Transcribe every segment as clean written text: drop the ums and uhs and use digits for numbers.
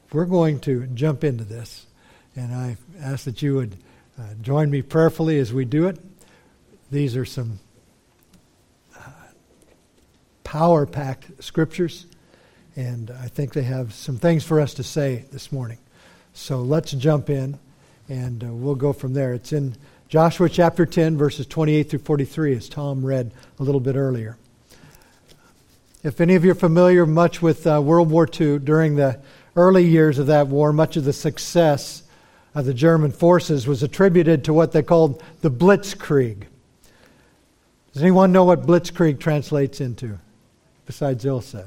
we're going to jump into this. And I ask that you would join me prayerfully as we do it. These are some power-packed scriptures, and I think they have some things for us to say this morning. So let's jump in, and we'll go from there. It's in Joshua chapter 10, verses 28 through 43, as Tom read a little bit earlier. If any of you are familiar much with World War II, during the early years of that war, much of the success of the German forces was attributed to what they called the Blitzkrieg. Does anyone know what Blitzkrieg translates into? Besides Ilsa.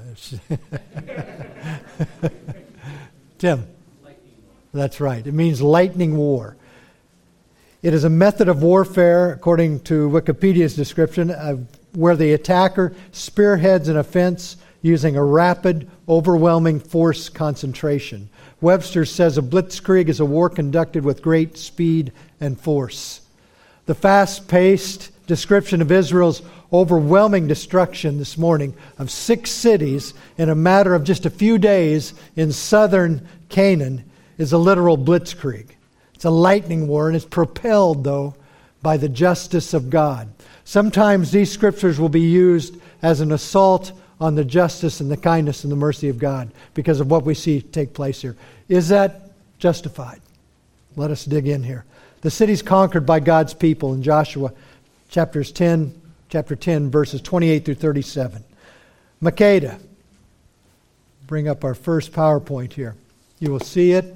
Tim. That's right. It means lightning war. It is a method of warfare, according to Wikipedia's description, where the attacker spearheads an offense using a rapid, overwhelming force concentration. Webster says a blitzkrieg is a war conducted with great speed and force. The fast-paced description of Israel's overwhelming destruction this morning of 6 cities in a matter of just a few days in southern Canaan is a literal blitzkrieg. It's a lightning war, and it's propelled, though, by the justice of God. Sometimes these scriptures will be used as an assault on the justice and the kindness and the mercy of God because of what we see take place here. Is that justified? Let us dig in here. The city's conquered by God's people in Joshua chapter 10, verses 28 through 37. Makkedah. Bring up our first PowerPoint here. You will see it.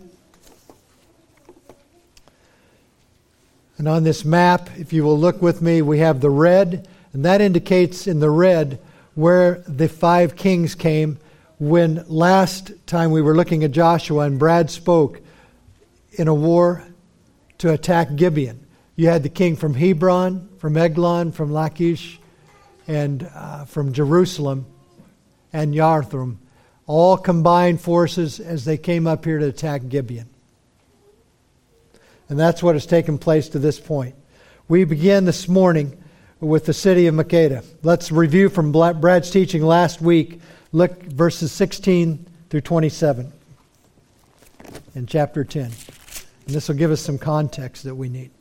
And on this map, if you will look with me, we have the red, and that indicates in the red where the 5 kings came when last time we were looking at Joshua and Brad spoke in a war to attack Gibeon. You had the king from Hebron, from Eglon, from Lachish, and from Jerusalem and Yarthrim, all combined forces as they came up here to attack Gibeon. And that's what has taken place to this point. We begin this morning with the city of Makkedah. Let's review from Brad's teaching last week. Look verses 16 through 27 in chapter 10. And this will give us some context that we need.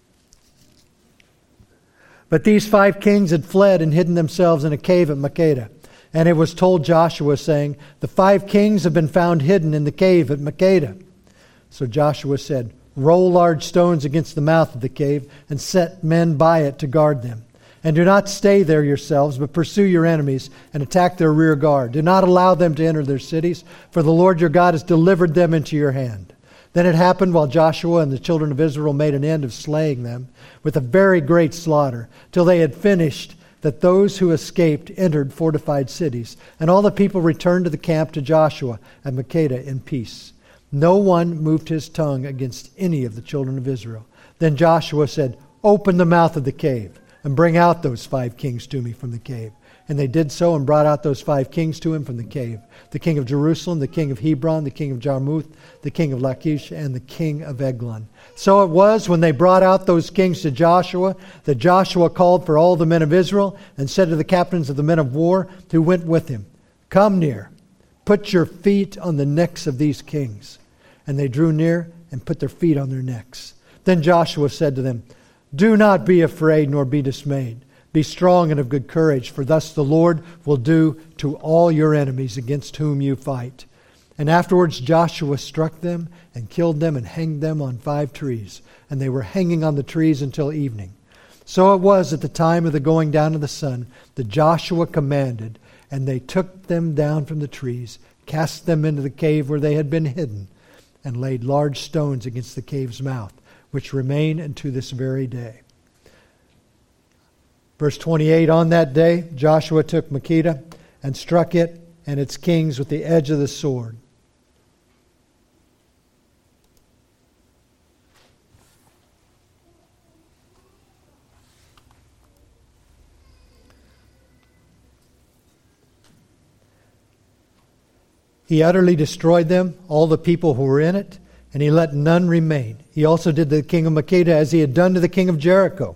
But these 5 kings had fled and hidden themselves in a cave at Makkedah. And it was told Joshua, saying, "The 5 kings have been found hidden in the cave at Makkedah." So Joshua said, "Roll large stones against the mouth of the cave and set men by it to guard them. And do not stay there yourselves, but pursue your enemies and attack their rear guard. Do not allow them to enter their cities, for the Lord your God has delivered them into your hand." Then it happened while Joshua and the children of Israel made an end of slaying them with a very great slaughter, till they had finished, that those who escaped entered fortified cities. And all the people returned to the camp to Joshua at Makkedah in peace. No one moved his tongue against any of the children of Israel. Then Joshua said, "Open the mouth of the cave and bring out those 5 kings to me from the cave." And they did so and brought out those 5 kings to him from the cave. The king of Jerusalem, the king of Hebron, the king of Jarmuth, the king of Lachish, and the king of Eglon. So it was when they brought out those kings to Joshua that Joshua called for all the men of Israel and said to the captains of the men of war who went with him, "Come near, put your feet on the necks of these kings." And they drew near and put their feet on their necks. Then Joshua said to them, "Do not be afraid nor be dismayed. Be strong and of good courage, for thus the Lord will do to all your enemies against whom you fight." And afterwards Joshua struck them and killed them and hanged them on 5 trees. And they were hanging on the trees until evening. So it was at the time of the going down of the sun that Joshua commanded, and they took them down from the trees, cast them into the cave where they had been hidden, and laid large stones against the cave's mouth, which remain unto this very day. Verse 28, on that day Joshua took Makkedah and struck it and its kings with the edge of the sword. He utterly destroyed them, all the people who were in it, and he let none remain. He also did to the king of Makkedah as he had done to the king of Jericho.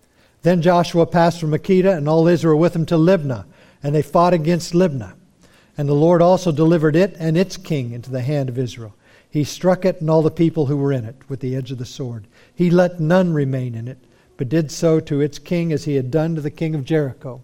Then Joshua passed from Makkedah and all Israel with him to Libnah, and they fought against Libnah. And the Lord also delivered it and its king into the hand of Israel. He struck it and all the people who were in it with the edge of the sword. He let none remain in it, but did so to its king as he had done to the king of Jericho.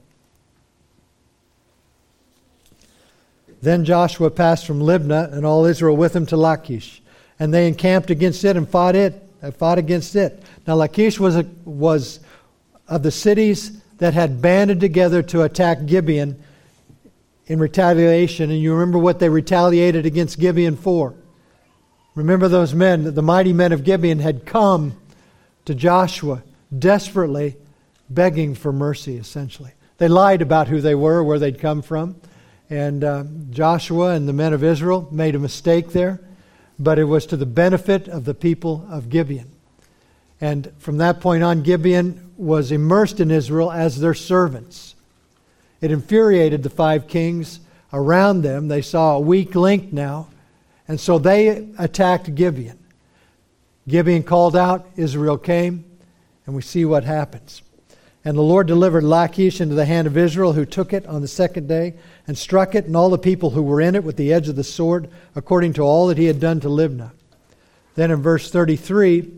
Then Joshua passed from Libnah and all Israel with him to Lachish. And they encamped against it and fought against it. Now Lachish was of the cities that had banded together to attack Gibeon in retaliation. And you remember what they retaliated against Gibeon for. Remember those men, the mighty men of Gibeon had come to Joshua desperately begging for mercy, essentially. They lied about who they were, where they'd come from. And Joshua and the men of Israel made a mistake there, but it was to the benefit of the people of Gibeon. And from that point on, Gibeon was immersed in Israel as their servants. It infuriated the 5 kings around them. They saw a weak link now, and so they attacked Gibeon. Gibeon called out, Israel came, and we see what happens. And the Lord delivered Lachish into the hand of Israel, who took it on the second day, and struck it and all the people who were in it with the edge of the sword, according to all that he had done to Libnah. Then in verse 33,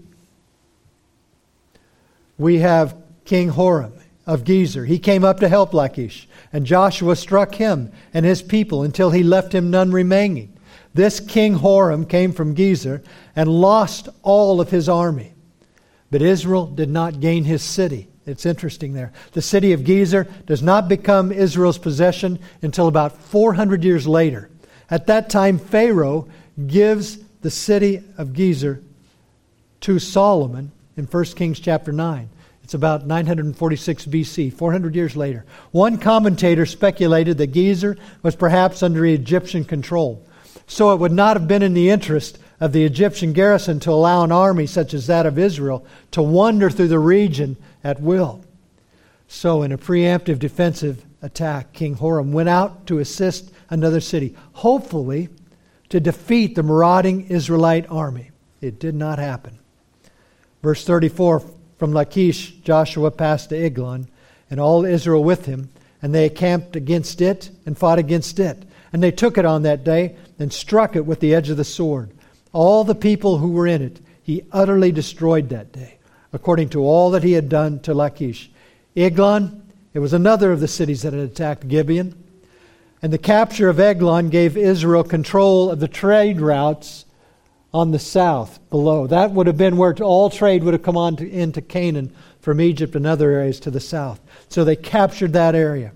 we have King Horam of Gezer. He came up to help Lachish, and Joshua struck him and his people until he left him none remaining. This King Horam came from Gezer and lost all of his army. But Israel did not gain his city. It's interesting there. The city of Gezer does not become Israel's possession until about 400 years later. At that time, Pharaoh gives the city of Gezer to Solomon in 1 Kings chapter 9. It's about 946 BC, 400 years later. One commentator speculated that Gezer was perhaps under Egyptian control. So it would not have been in the interest of the Egyptian garrison to allow an army such as that of Israel to wander through the region at will. So in a preemptive defensive attack, King Horam went out to assist another city, hopefully to defeat the marauding Israelite army. It did not happen. Verse 34, from Lachish, Joshua passed to Eglon, and all Israel with him, and they encamped against it and fought against it. And they took it on that day and struck it with the edge of the sword. All the people who were in it, he utterly destroyed that day, according to all that he had done to Lachish. Eglon, it was another of the cities that had attacked Gibeon. And the capture of Eglon gave Israel control of the trade routes on the south below. That would have been where all trade would have come on into Canaan from Egypt and other areas to the south. So they captured that area.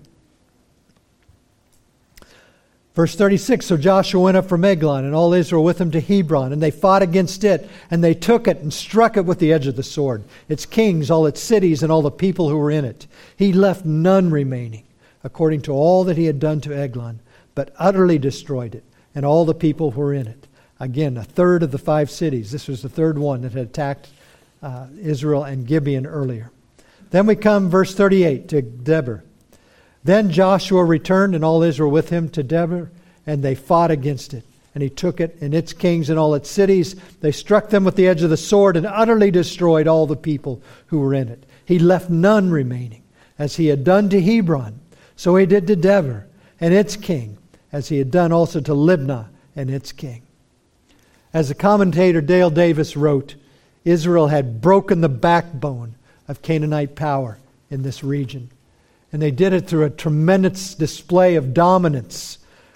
Verse 36, so Joshua went up from Eglon, and all Israel with him to Hebron, and they fought against it, and they took it and struck it with the edge of the sword, its kings, all its cities, and all the people who were in it. He left none remaining, according to all that he had done to Eglon, but utterly destroyed it, and all the people who were in it. Again, a third of the 5 cities. This was the third one that had attacked Israel and Gibeon earlier. Then we come, verse 38, to Debir. Then Joshua returned, and all Israel with him, to Debir, and they fought against it. And he took it and its kings and all its cities. They struck them with the edge of the sword and utterly destroyed all the people who were in it. He left none remaining. As he had done to Hebron, so he did to Debir and its king, as he had done also to Libnah and its king. As the commentator Dale Davis wrote, Israel had broken the backbone of Canaanite power in this region. And they did it through a tremendous display of dominance.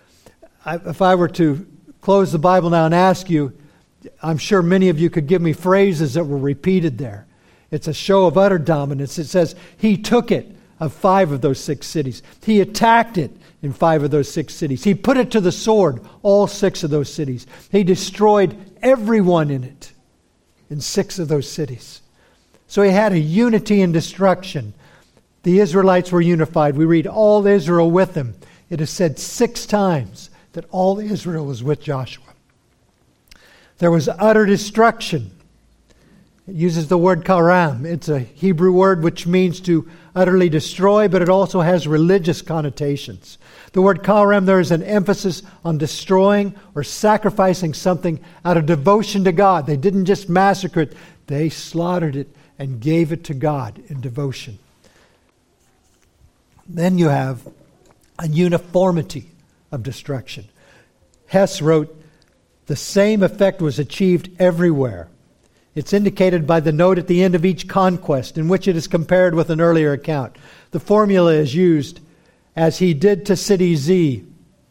If I were to close the Bible now and ask you, I'm sure many of you could give me phrases that were repeated there. It's a show of utter dominance. It says, he took it of 5 of those 6 cities. He attacked it in 5 of those 6 cities. He put it to the sword, all 6 of those cities. He destroyed everyone in it in 6 of those cities. So he had a unity in destruction. The Israelites were unified. We read all Israel with him. It is said 6 times that all Israel was with Joshua. There was utter destruction. It uses the word karam. It's a Hebrew word which means to utterly destroy, but it also has religious connotations. The word karam, there is an emphasis on destroying or sacrificing something out of devotion to God. They didn't just massacre it. They slaughtered it and gave it to God in devotion. Then you have a uniformity of destruction. Hess wrote, "The same effect was achieved everywhere. It's indicated by the note at the end of each conquest, in which it is compared with an earlier account. The formula is used, as he did to city Z,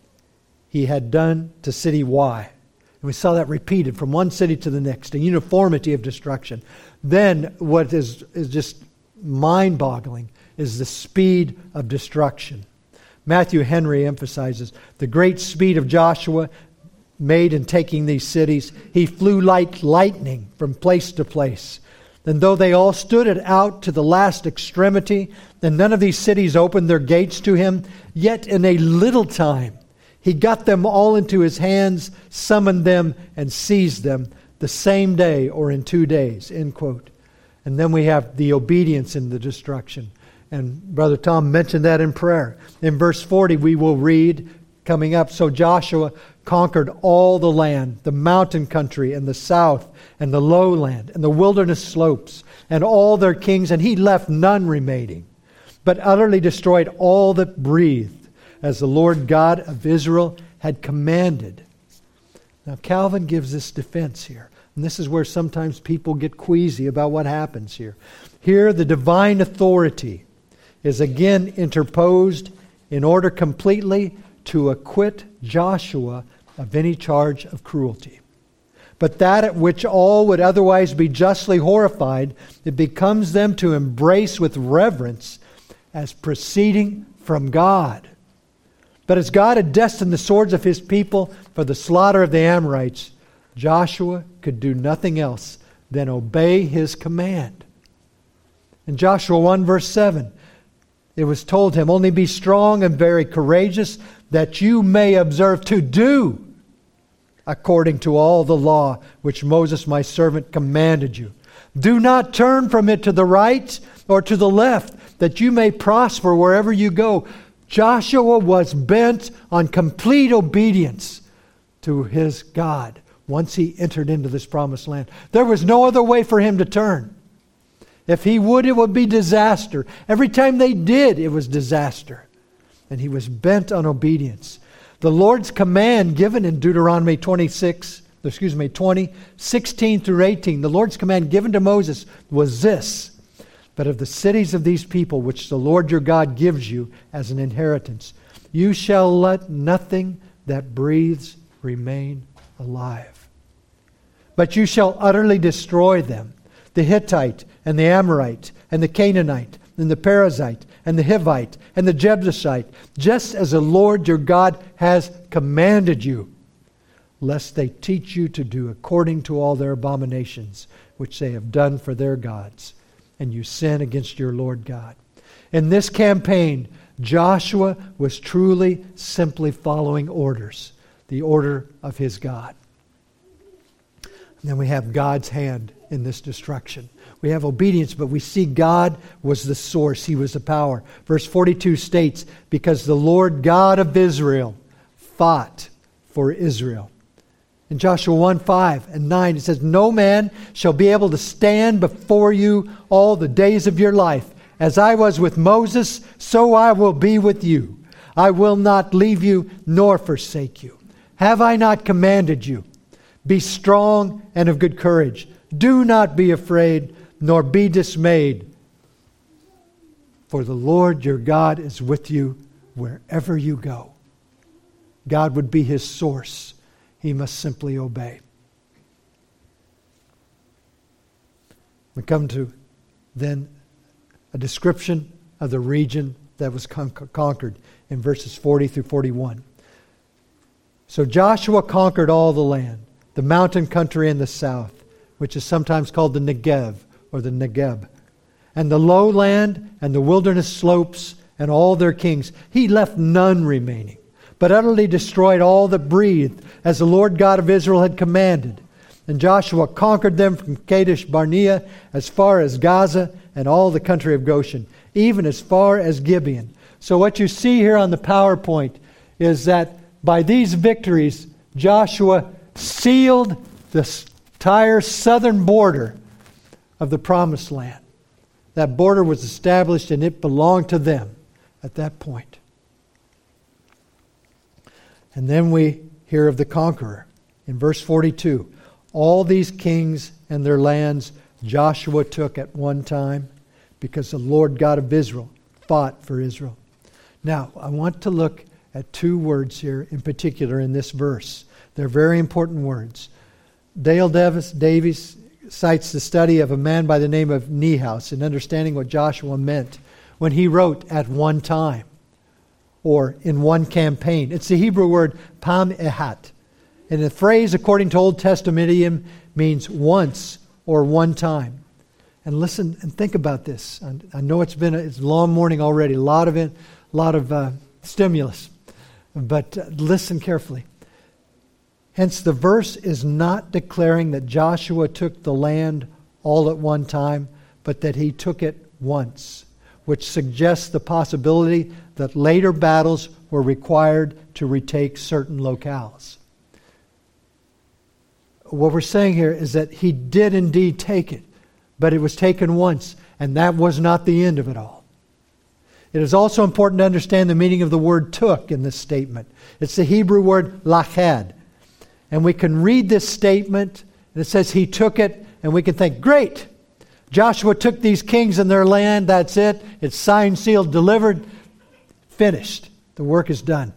he had done to city Y." And we saw that repeated from one city to the next, a uniformity of destruction. Then what is just mind-boggling is the speed of destruction. Matthew Henry emphasizes the great speed of Joshua made in taking these cities. He flew like lightning from place to place. And though they all stood it out to the last extremity, and none of these cities opened their gates to him, yet in a little time he got them all into his hands, summoned them, and seized them the same day or in 2 days. End quote. And then we have the obedience in the destruction. And Brother Tom mentioned that in prayer. In verse 40 we will read, coming up, "So Joshua conquered all the land, the mountain country and the south and the lowland and the wilderness slopes and all their kings, and he left none remaining, but utterly destroyed all that breathed, as the Lord God of Israel had commanded." Now Calvin gives this defense here. And this is where sometimes people get queasy about what happens here. Here the divine authority is again interposed in order completely to acquit Joshua of any charge of cruelty. But that at which all would otherwise be justly horrified, it becomes them to embrace with reverence as proceeding from God. But as God had destined the swords of his people for the slaughter of the Amorites, Joshua could do nothing else than obey his command. In Joshua 1 verse 7, it was told him, "Only be strong and very courageous, that you may observe to do according to all the law which Moses my servant commanded you. Do not turn from it to the right or to the left, that you may prosper wherever you go." Joshua was bent on complete obedience to his God once he entered into this promised land. There was no other way for him to turn. If he would, it would be disaster. Every time they did, it was disaster. And he was bent on obedience. The Lord's command given in Deuteronomy 20, 16 through 18, the Lord's command given to Moses was this: "But of the cities of these people, which the Lord your God gives you as an inheritance, you shall let nothing that breathes remain alive. But you shall utterly destroy them, the Hittite and the Amorite and the Canaanite and the Perizzite and the Hivite and the Jebusite, just as the Lord your God has commanded you, lest they teach you to do according to all their abominations, which they have done for their gods, and you sin against your Lord God." In this campaign, Joshua was truly simply following orders, the order of his God. And then we have God's hand in this destruction. We have obedience, but we see God was the source. He was the power. Verse 42 states, "Because the Lord God of Israel fought for Israel." In Joshua 1, 5 and 9, it says, "No man shall be able to stand before you all the days of your life. As I was with Moses, so I will be with you. I will not leave you nor forsake you. Have I not commanded you? Be strong and of good courage. Do not be afraid, nor be dismayed. For the Lord your God is with you wherever you go." God would be his source. He must simply obey. We come to then a description of the region that was conquered in verses 40 through 41. "So Joshua conquered all the land, the mountain country in the south, which is sometimes called the Negev or the Negeb, and the lowland and the wilderness slopes and all their kings. He left none remaining, but utterly destroyed all that breathed, as the Lord God of Israel had commanded. And Joshua conquered them from Kadesh Barnea as far as Gaza and all the country of Goshen, even as far as Gibeon." So what you see here on the PowerPoint is that by these victories, Joshua sealed the entire southern border of the Promised Land. That border was established and it belonged to them at that point. And then we hear of the conqueror. In verse 42, all these kings and their lands Joshua took at one time because the Lord God of Israel fought for Israel. Now, I want to look at two words here in particular in this verse. They're very important words. Dale Davies cites the study of a man by the name of Niehaus in understanding what Joshua meant when he wrote at one time or in one campaign. It's the Hebrew word pam ehat. And the phrase, according to Old Testament idiom, means once or one time. And listen and think about this. I know it's a long morning already, a lot of stimulus. But listen carefully. Hence, the verse is not declaring that Joshua took the land all at one time, but that he took it once, which suggests the possibility that later battles were required to retake certain locales. What we're saying here is that he did indeed take it, but it was taken once, and that was not the end of it all. It is also important to understand the meaning of the word took in this statement. It's the Hebrew word lachad. And we can read this statement, and it says he took it, and we can think, great, Joshua took these kings and their land, that's it. It's signed, sealed, delivered, finished. The work is done.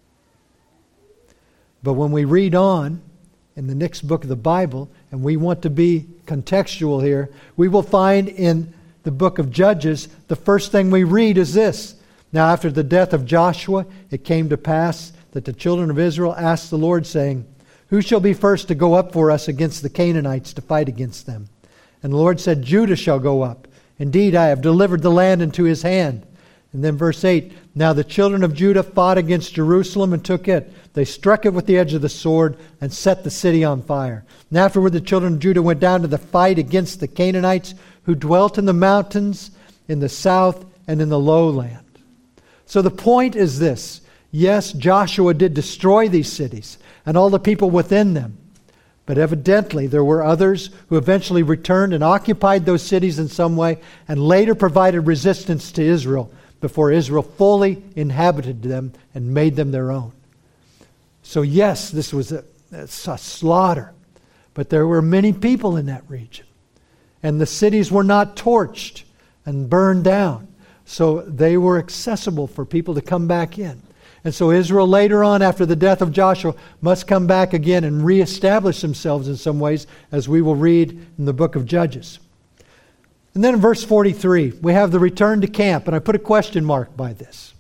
But when we read on in the next book of the Bible, and we want to be contextual here, we will find in the book of Judges, the first thing we read is this. Now after the death of Joshua, it came to pass that the children of Israel asked the Lord, saying, who shall be first to go up for us against the Canaanites to fight against them? And the Lord said, Judah shall go up. Indeed, I have delivered the land into his hand. And then verse 8, now the children of Judah fought against Jerusalem and took it. They struck it with the edge of the sword and set the city on fire. And afterward the children of Judah went down to the fight against the Canaanites who dwelt in the mountains, in the south, and in the lowland. So the point is this. Yes, Joshua did destroy these cities and all the people within them. But evidently there were others who eventually returned and occupied those cities in some way and later provided resistance to Israel before Israel fully inhabited them and made them their own. So yes, this was a slaughter. But there were many people in that region. And the cities were not torched and burned down. So they were accessible for people to come back in. And so Israel later on, after the death of Joshua, must come back again and reestablish themselves in some ways, as we will read in the book of Judges. And then in verse 43, we have the return to camp. And I put a question mark by this.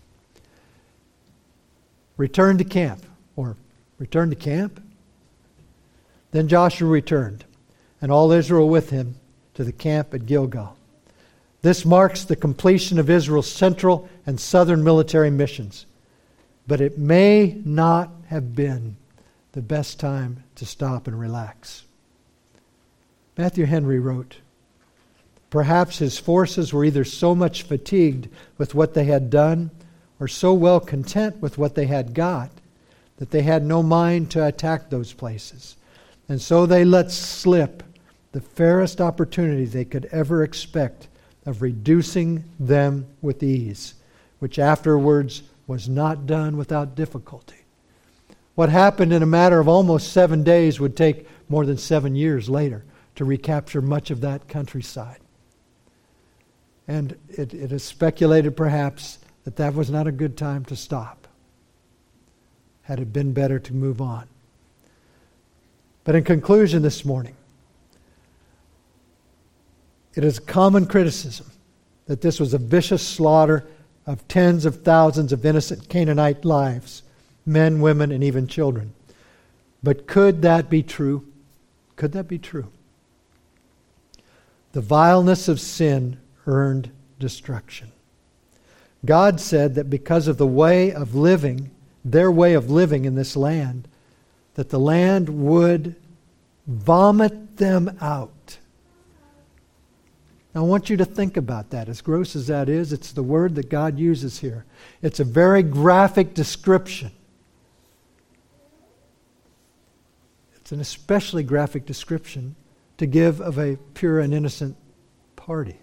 Return to camp. Or return to camp? Then Joshua returned, and all Israel with him, to the camp at Gilgal. This marks the completion of Israel's central and southern military missions. But it may not have been the best time to stop and relax. Matthew Henry wrote, perhaps his forces were either so much fatigued with what they had done or so well content with what they had got that they had no mind to attack those places. And so they let slip the fairest opportunity they could ever expect of reducing them with ease, which afterwards was not done without difficulty. What happened in a matter of almost 7 days would take more than 7 years later to recapture much of that countryside. And it is speculated perhaps that was not a good time to stop. Had it been better to move on. But in conclusion this morning, it is common criticism that this was a vicious slaughter of tens of thousands of innocent Canaanite lives, men, women, and even children. But could that be true? Could that be true? The vileness of sin earned destruction. God said that because of the way of living, their way of living in this land, that the land would vomit them out. Now, I want you to think about that. As gross as that is, it's the word that God uses here. It's a very graphic description. It's an especially graphic description to give of a pure and innocent party.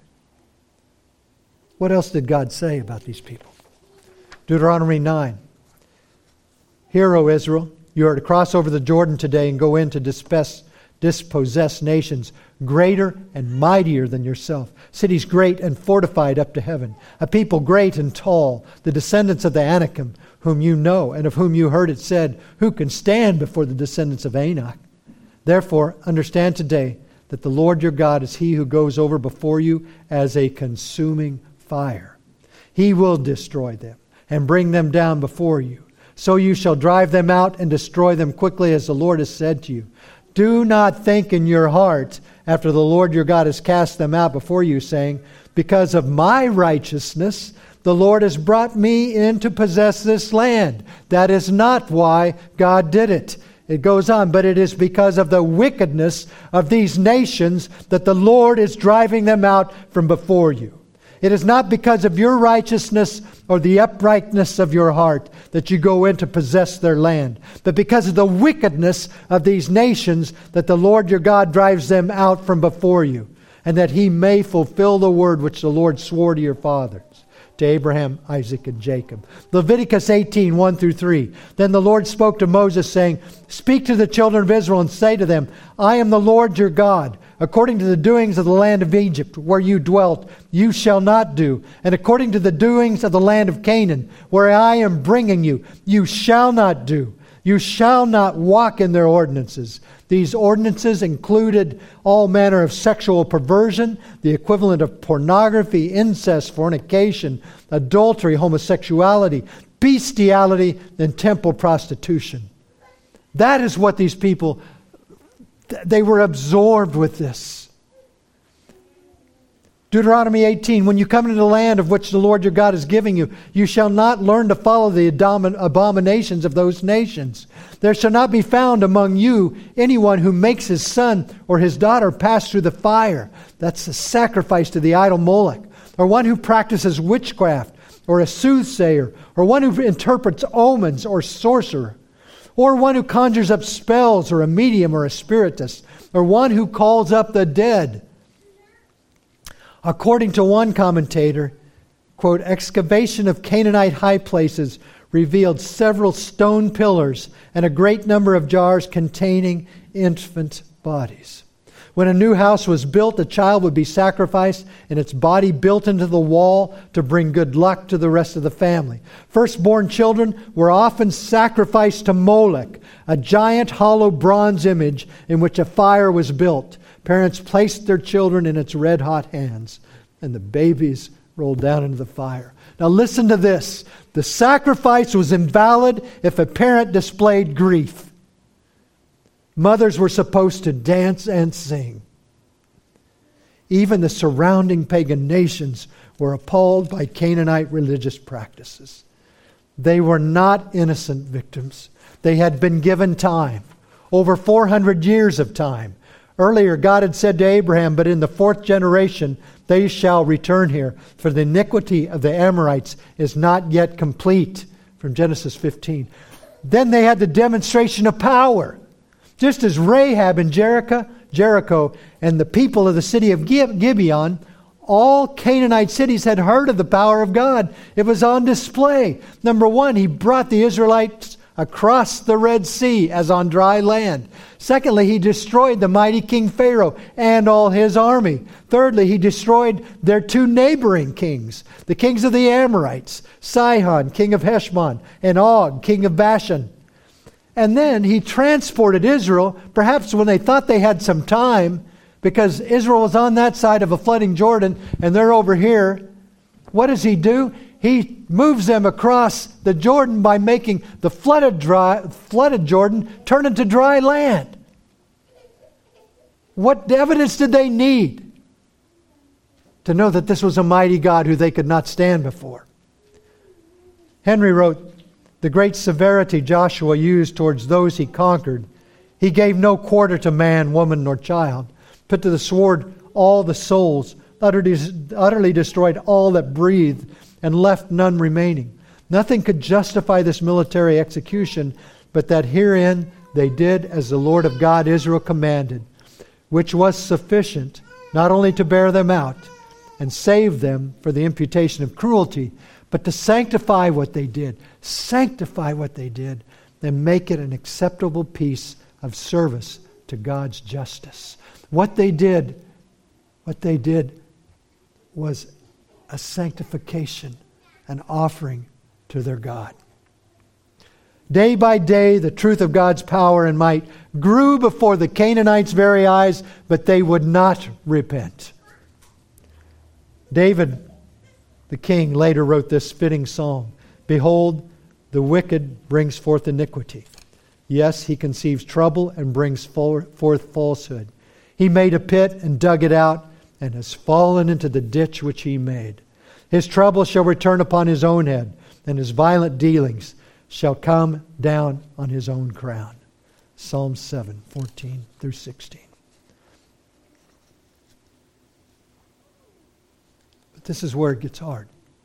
What else did God say about these people? Deuteronomy 9. Hear, O Israel, you are to cross over the Jordan today and go in to dispossess nations greater and mightier than yourself, cities great and fortified up to heaven, a people great and tall, the descendants of the Anakim, whom you know, and of whom you heard it said, who can stand before the descendants of Anak? Therefore, understand today that the Lord your God is He who goes over before you as a consuming fire. He will destroy them and bring them down before you. So you shall drive them out and destroy them quickly, as the Lord has said to you. Do not think in your heart, after the Lord your God has cast them out before you, saying, because of my righteousness, the Lord has brought me in to possess this land. That is not why God did it. It goes on, but it is because of the wickedness of these nations that the Lord is driving them out from before you. It is not because of your righteousness or the uprightness of your heart that you go in to possess their land, but because of the wickedness of these nations that the Lord your God drives them out from before you, and that He may fulfill the word which the Lord swore to your fathers, to Abraham, Isaac, and Jacob. Leviticus 18, 1 through 3. Then the Lord spoke to Moses, saying, speak to the children of Israel and say to them, I am the Lord your God. According to the doings of the land of Egypt, where you dwelt, you shall not do. And according to the doings of the land of Canaan, where I am bringing you, you shall not do. You shall not walk in their ordinances. These ordinances included all manner of sexual perversion, the equivalent of pornography, incest, fornication, adultery, homosexuality, bestiality, and temple prostitution. That is what these people, they were absorbed with this. Deuteronomy 18, when you come into the land of which the Lord your God is giving you, you shall not learn to follow the abominations of those nations. There shall not be found among you anyone who makes his son or his daughter pass through the fire. That's a sacrifice to the idol Moloch. Or one who practices witchcraft, or a soothsayer, or one who interprets omens, or sorcerer. Or one who conjures up spells, or a medium, or a spiritist. Or one who calls up the dead. According to one commentator, quote, excavation of Canaanite high places revealed several stone pillars and a great number of jars containing infant bodies. When a new house was built, a child would be sacrificed and its body built into the wall to bring good luck to the rest of the family. Firstborn children were often sacrificed to Molech, a giant hollow bronze image in which a fire was built. Parents placed their children in its red-hot hands, and the babies rolled down into the fire. Now listen to this. The sacrifice was invalid if a parent displayed grief. Mothers were supposed to dance and sing. Even the surrounding pagan nations were appalled by Canaanite religious practices. They were not innocent victims. They had been given time, over 400 years of time. Earlier, God had said to Abraham, but in the fourth generation they shall return here, for the iniquity of the Amorites is not yet complete, from Genesis 15. Then they had the demonstration of power. Just as Rahab in Jericho and the people of the city of Gibeon, all Canaanite cities had heard of the power of God. It was on display. Number one, He brought the Israelites across the Red Sea as on dry land. Secondly, He destroyed the mighty King Pharaoh and all his army. Thirdly, He destroyed their two neighboring kings, the kings of the Amorites, Sihon, king of Heshbon, and Og, king of Bashan. And then He transported Israel, perhaps when they thought they had some time, because Israel was on that side of a flooding Jordan and they're over here. What does He do? He moves them across the Jordan by making the flooded Jordan turn into dry land. What evidence did they need to know that this was a mighty God who they could not stand before? Henry wrote, the great severity Joshua used towards those he conquered, he gave no quarter to man, woman, nor child, put to the sword all the souls, utterly destroyed all that breathed, and left none remaining. Nothing could justify this military execution, but that herein they did as the Lord of God Israel commanded, which was sufficient not only to bear them out and save them for the imputation of cruelty, but to sanctify what they did. Sanctify what they did. and make it an acceptable piece of service to God's justice. What they did was a sanctification, an offering to their God. Day by day, the truth of God's power and might grew before the Canaanites' very eyes, but they would not repent. David, the king, later wrote this fitting song. Behold, the wicked brings forth iniquity. Yes, he conceives trouble and brings forth falsehood. He made a pit and dug it out and has fallen into the ditch which he made. His trouble shall return upon his own head, and his violent dealings shall come down on his own crown. Psalm 7, 14 through 16. But this is where it gets hard.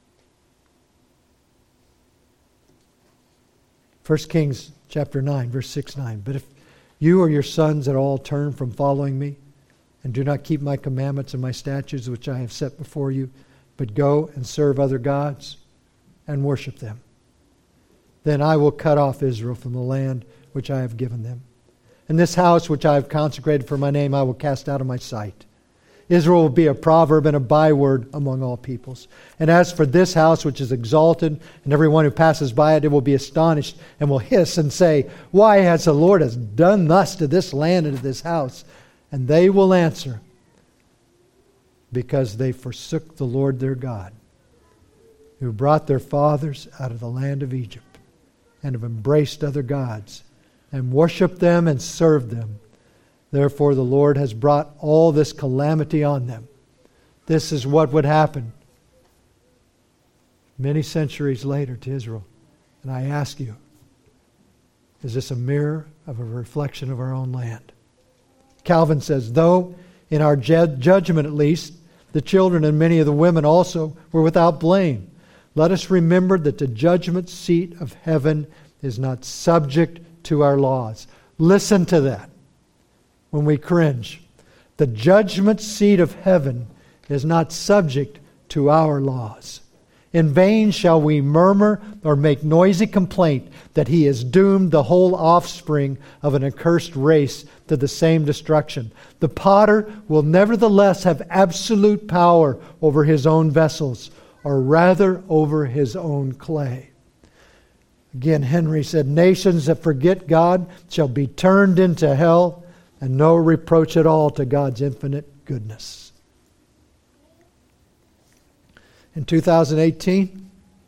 1 Kings chapter 9, verse 6-9. But if you or your sons at all turn from following me, and do not keep my commandments and my statutes which I have set before you, but go and serve other gods and worship them, then I will cut off Israel from the land which I have given them. And this house which I have consecrated for my name I will cast out of my sight. Israel will be a proverb and a byword among all peoples. And as for this house which is exalted, and everyone who passes by it, it will be astonished and will hiss and say, why has the Lord has done thus to this land and to this house? And they will answer, because they forsook the Lord their God, who brought their fathers out of the land of Egypt, and have embraced other gods, and worshipped them and served them. Therefore the Lord has brought all this calamity on them. This is what would happen many centuries later to Israel. And I ask you, is this a mirror of a reflection of our own land? Calvin says, though in our judgment at least, the children and many of the women also were without blame, let us remember that the judgment seat of heaven is not subject to our laws. Listen to that when we cringe. The judgment seat of heaven is not subject to our laws. In vain shall we murmur or make noisy complaint that he has doomed the whole offspring of an accursed race to the same destruction. The potter will nevertheless have absolute power over his own vessels, or rather over his own clay. Again, Henry said, nations that forget God shall be turned into hell, and no reproach at all to God's infinite goodness. In 2018,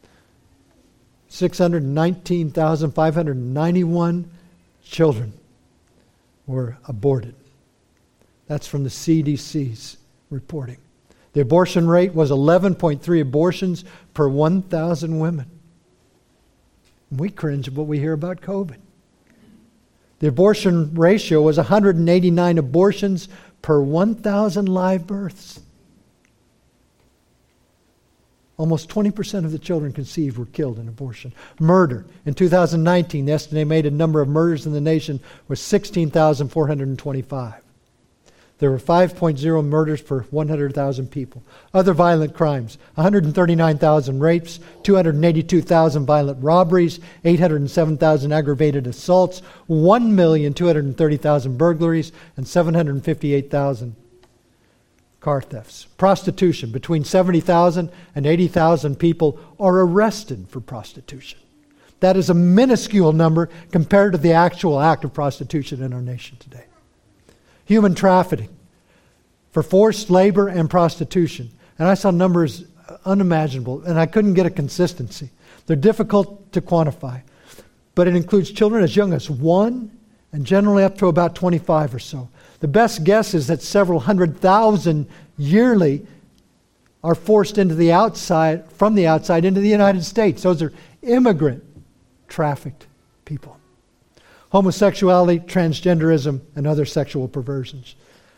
619,591 children were aborted. That's from the CDC's reporting. The abortion rate was 11.3 abortions per 1,000 women. We cringe at what we hear about COVID. The abortion ratio was 189 abortions per 1,000 live births. Almost 20% of the children conceived were killed in abortion. Murder. In 2019, the estimated number of murders in the nation was 16,425. There were 5.0 murders per 100,000 people. Other violent crimes, 139,000 rapes, 282,000 violent robberies, 807,000 aggravated assaults, 1,230,000 burglaries, and 758,000 car thefts. Prostitution. Between 70,000 and 80,000 people are arrested for prostitution. That is a minuscule number compared to the actual act of prostitution in our nation today. Human trafficking for forced labor and prostitution. And I saw numbers unimaginable, and I couldn't get a consistency. They're difficult to quantify. But it includes children as young as 1 and generally up to about 25 or so. The best guess is that several 100,000 yearly are forced into the outside, from the outside into the United States. Those are immigrant trafficked people. Homosexuality, transgenderism, and other sexual perversions.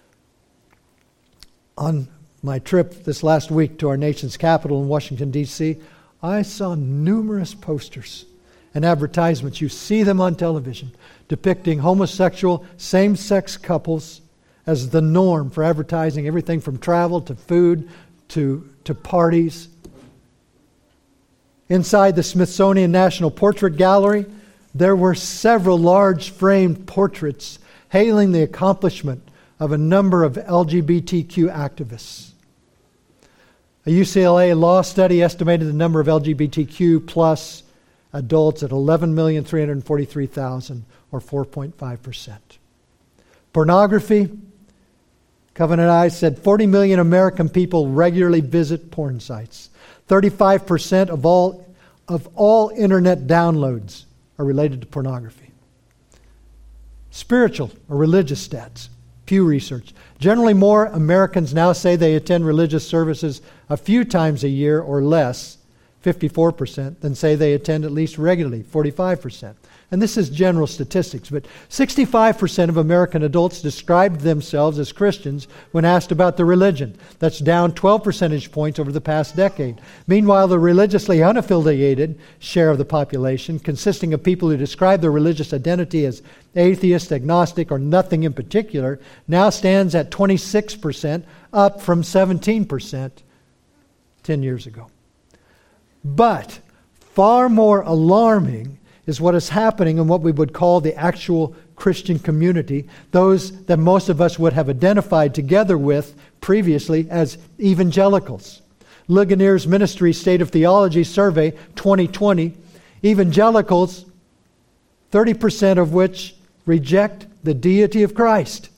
On my trip this last week to our nation's capital in Washington, D.C., I saw numerous posters and advertisements. You see them on television depicting homosexual, same-sex couples as the norm for advertising everything from travel to food to parties. Inside the Smithsonian National Portrait Gallery, there were several large framed portraits hailing the accomplishment of a number of LGBTQ activists. A UCLA law study estimated the number of LGBTQ plus adults at 11,343,000, or 4.5%. Pornography, Covenant Eyes said 40 million American people regularly visit porn sites. 35% of all internet downloads are related to pornography. Spiritual or religious stats, Pew Research. Generally, more Americans now say they attend religious services a few times a year or less, 54%, than say they attend at least regularly, 45%. And this is general statistics, but 65% of American adults described themselves as Christians when asked about their religion. That's down 12 percentage points over the past decade. Meanwhile, the religiously unaffiliated share of the population, consisting of people who describe their religious identity as atheist, agnostic, or nothing in particular, now stands at 26%, up from 17% 10 years ago. But far more alarming is what is happening in what we would call the actual Christian community, those that most of us would have identified together with previously as evangelicals. Ligonier's Ministry State of Theology Survey 2020, evangelicals, 30% of which reject the deity of Christ.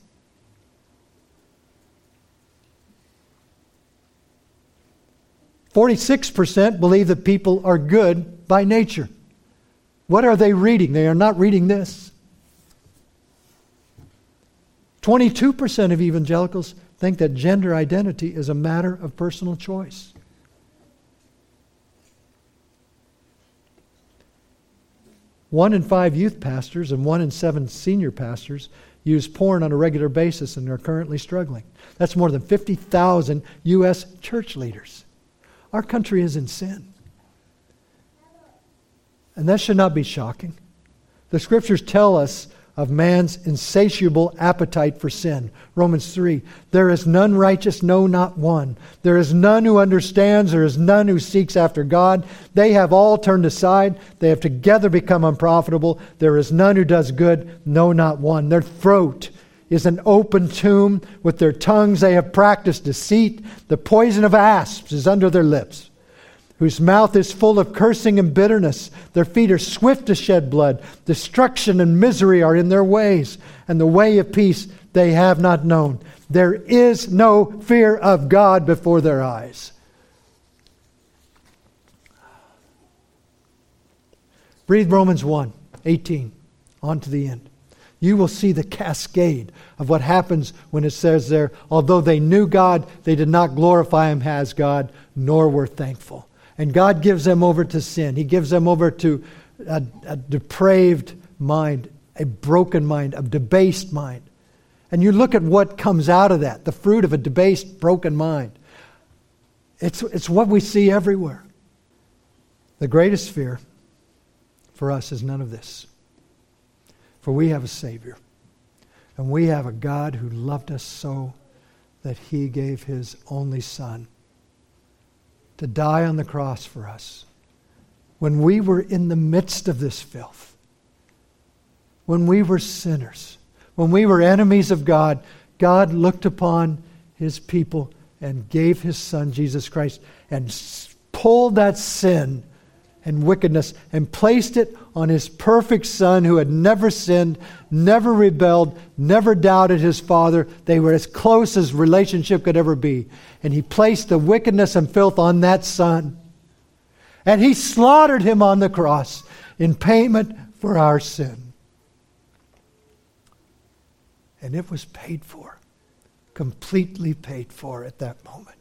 "46% believe that people are good by nature." What are they reading? They are not reading this. 22% of evangelicals think that gender identity is a matter of personal choice. One in 5 youth pastors and 1 in 7 senior pastors use porn on a regular basis and are currently struggling. That's more than 50,000 U.S. church leaders. Our country is in sin. And that should not be shocking. The Scriptures tell us of man's insatiable appetite for sin. Romans 3, "There is none righteous, no, not one. There is none who understands. There is none who seeks after God. They have all turned aside. They have together become unprofitable. There is none who does good, no, not one." Their throat is an open tomb. With their tongues they have practiced deceit. The poison of asps is under their lips, whose mouth is full of cursing and bitterness. Their feet are swift to shed blood. Destruction and misery are in their ways, and the way of peace they have not known. There is no fear of God before their eyes. Read Romans 1:18 on to the end. You will see the cascade of what happens when it says there, "Although they knew God, they did not glorify Him as God, nor were thankful." And God gives them over to sin. He gives them over to a depraved mind, a broken mind, a debased mind. And you look at what comes out of that, the fruit of a debased, broken mind. It's what we see everywhere. The greatest fear for us is none of this. For we have a Savior. And we have a God who loved us so that He gave His only Son to die on the cross for us. When we were in the midst of this filth, when we were sinners, when we were enemies of God, God looked upon His people and gave His Son, Jesus Christ, and pulled that sin and wickedness and placed it on His perfect Son who had never sinned, never rebelled, never doubted His Father. They were as close as relationship could ever be. And He placed the wickedness and filth on that Son. And He slaughtered Him on the cross in payment for our sin. And it was paid for, completely paid for at that moment.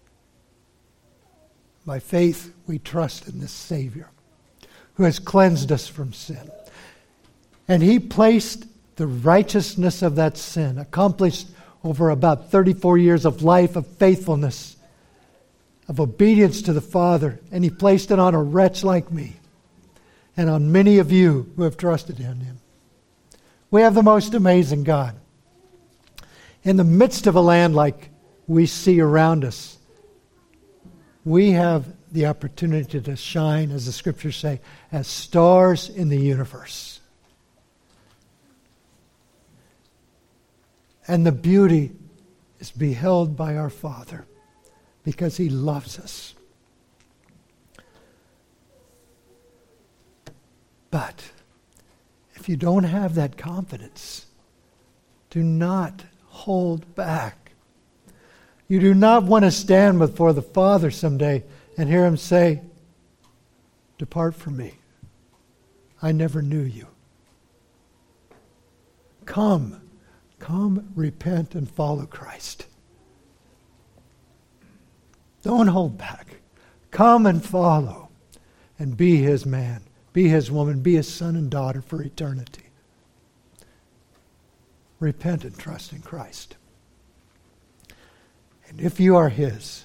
By faith, we trust in this Savior who has cleansed us from sin. And He placed the righteousness of that sin, accomplished over about 34 years of life of faithfulness, of obedience to the Father, and He placed it on a wretch like me and on many of you who have trusted in Him. We have the most amazing God. In the midst of a land like we see around us, we have the opportunity to shine, as the Scriptures say, as stars in the universe. and the beauty is beheld by our Father because He loves us. But if you don't have that confidence, do not hold back. You do not want to stand before the Father someday and hear Him say, "Depart from me. I never knew you." Come, repent and follow Christ. Don't hold back. Come and follow and be His man, be His woman, be His son and daughter for eternity. Repent and trust in Christ. And if you are His,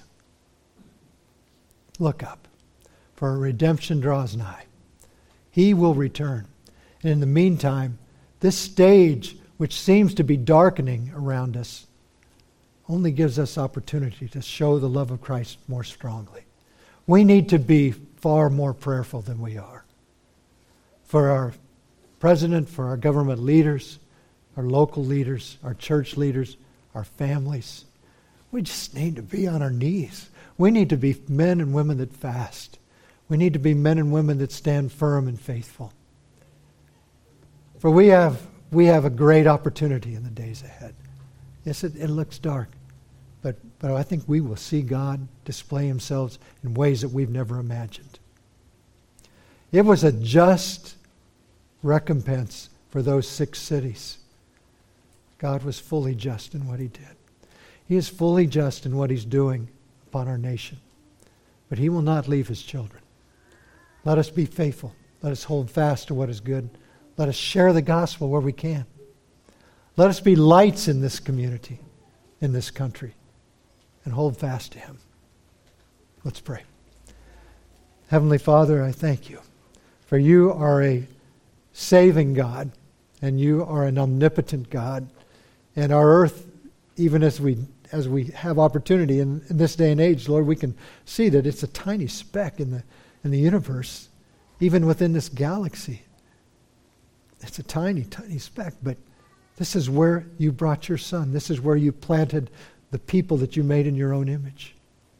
look up, for our redemption draws nigh. He will return. And in the meantime, this stage, which seems to be darkening around us, only gives us opportunity to show the love of Christ more strongly. We need to be far more prayerful than we are. For our president, for our government leaders, our local leaders, our church leaders, our families. We just need to be on our knees. We need to be men and women that fast. We need to be men and women that stand firm and faithful. For we have a great opportunity in the days ahead. Yes, it looks dark, but I think we will see God display Himself in ways that we've never imagined. It was a just recompense for those 6 cities. God was fully just in what He did. He is fully just in what He's doing upon our nation. But He will not leave His children. Let us be faithful. Let us hold fast to what is good. Let us share the gospel where we can. Let us be lights in this community, in this country, and hold fast to Him. Let's pray. Heavenly Father, I thank You, for You are a saving God, and You are an omnipotent God. And our earth, even as we have opportunity in this day and age, Lord, we can see that it's a tiny speck in the universe, even within this galaxy. It's a tiny, tiny speck, but this is where You brought Your Son. This is where You planted the people that You made in Your own image.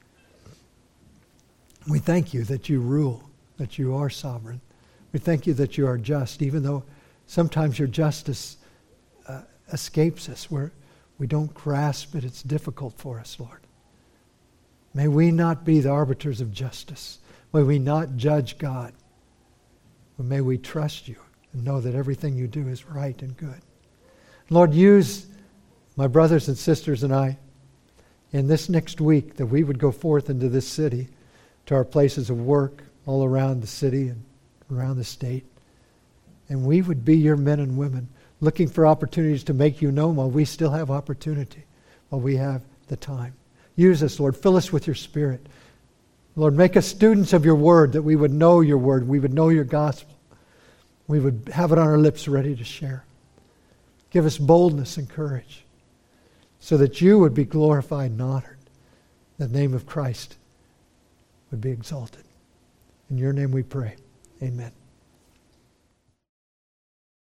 We thank You that You rule, that You are sovereign. We thank You that You are just, even though sometimes Your justice escapes us, where we don't grasp it. It's difficult for us, Lord. May we not be the arbiters of justice. May we not judge God. But may we trust You and know that everything You do is right and good. Lord, use my brothers and sisters and I in this next week, that we would go forth into this city, to our places of work all around the city and around the state. And we would be Your men and women, looking for opportunities to make You known while we still have opportunity, while we have the time. Use us, Lord. Fill us with Your Spirit. Lord, make us students of Your Word, that we would know Your Word, we would know Your gospel. We would have it on our lips ready to share. Give us boldness and courage, so that You would be glorified and honored. The name of Christ would be exalted. In Your name we pray. Amen.